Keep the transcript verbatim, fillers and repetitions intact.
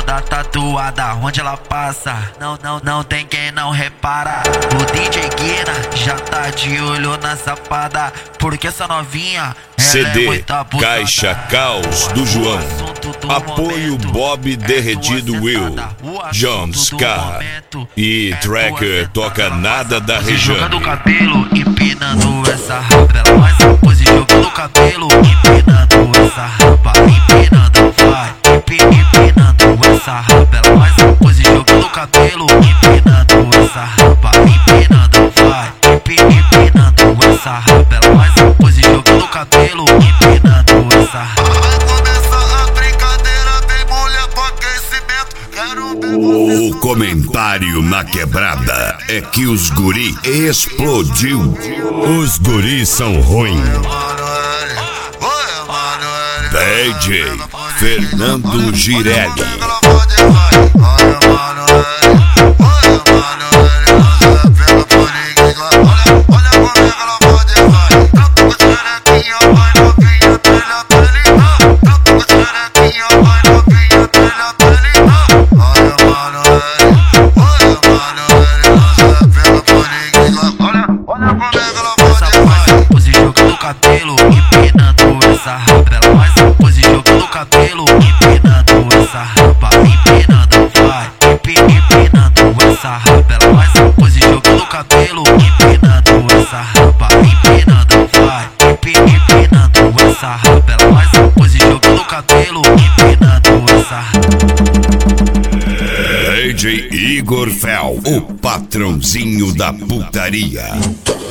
toda tatuada, onde ela passa, não, não, não tem quem não repara. O D J Guina já tá de olho na safada, porque essa novinha C D é muito abusada. Caixa Caos do João. Apoio momento, Bob é Derretido tua Will, sentada. O John assunto do Scar momento e é Tracker tua Toca sentada. Nada da Pose Região. jogando o cabelo, empinando essa rapa. Ela faz a pose jogando o cabelo, empinando essa rapa. Empinando, vai, empi- empinando essa rapa. Ela faz a pose jogando o cabelo, empinando essa rapa. Empinando, vai, empi- empinando essa rapa. Ela faz a pose jogando o cabelo, empinando essa rapa. Vai começar a brincadeira, vem mulher pro aquecimento. Quero ver você. O comentário na quebrada é que os guri explodiu. Os guris são ruins. D J Fernando Girelli. Pose jogando o cabelo, empinando essa rapa. Ela faz a pose jogando o cabelo, empinando essa rapa. Empinando, vai, empi- empinando essa rapa. Ela faz a pose jogando o cabelo, empinando essa rapa. Empinando, vai, empi- empinando essa rapa. Ela faz a pose jogando o cabelo, empinando essa rapa. D J Igor Fel, o patrãozinho da putaria.